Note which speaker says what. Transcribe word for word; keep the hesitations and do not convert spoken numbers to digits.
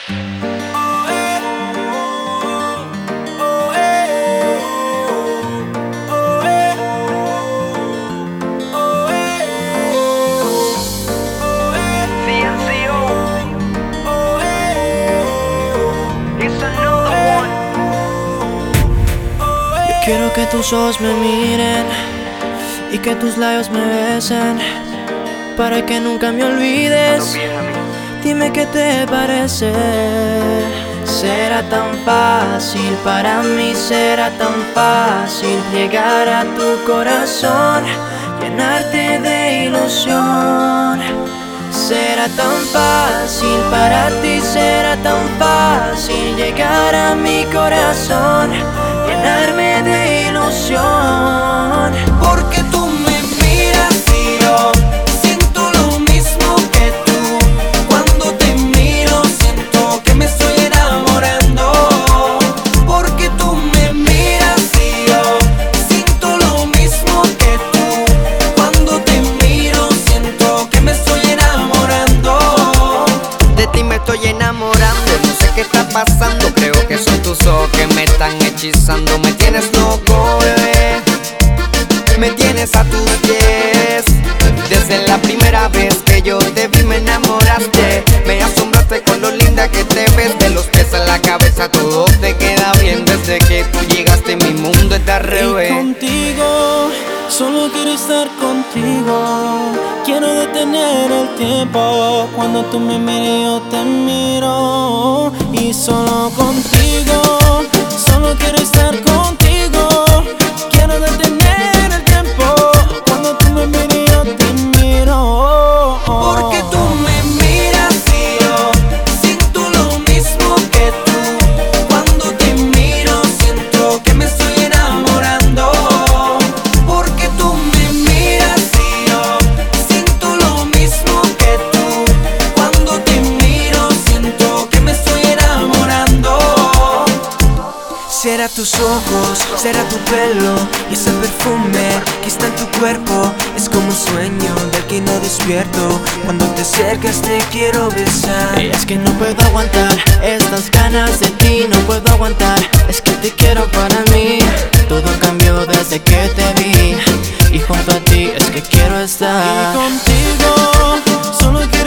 Speaker 1: Quiero que tus ojos me miren y que tus labios me besen, para que nunca me olvides. Dime qué te parece. Será tan fácil para mí, será tan fácil llegar a tu corazón, llenarte de ilusión. Será tan fácil para ti, será tan fácil llegar a mi corazón, llenarme de ilusión.
Speaker 2: Porque tú me miras y yo siento lo mismo que tú. Cuando te miro siento que me estoy enamorando. Porque tú me miras y yo siento lo mismo que tú. Cuando te miro siento que me estoy enamorando.
Speaker 3: De ti me estoy enamorando, no sé qué está pasando. Creo que son tus ojos que me están hechizando. Me tienes loco, bebé, me tienes a tus pies. Desde la primera vez que yo te vi me enamoraste. Me asombraste con lo linda que te ves. De los pies a la cabeza todo te queda bien. Desde que tú llegaste mi mundo está al revés.
Speaker 1: Y contigo, solo quiero estar contigo. Quiero detener el tiempo. Cuando tú me mires yo te miro. Y solo contigo, solo quiero estar contigo. Quiero detener el tiempo. Cuando tú me mires yo te miro.
Speaker 2: Porque tú me miras y yo siento lo mismo que tú. Cuando te miro siento que me estoy enamorando. Porque tú me miras y yo siento lo mismo que tú. Cuando te miro siento que me estoy enamorando.
Speaker 1: Será tus ojos, será tu pelo y ese perfume que está en tu cuerpo. Es como un sueño del que no despierto. Cuando te acercas te quiero besar. Y es que no puedo aguantar estas ganas de ti, no puedo aguantar. Es que te quiero para mí. Todo cambió desde que te vi y junto a ti es que quiero estar. Y contigo solo quiero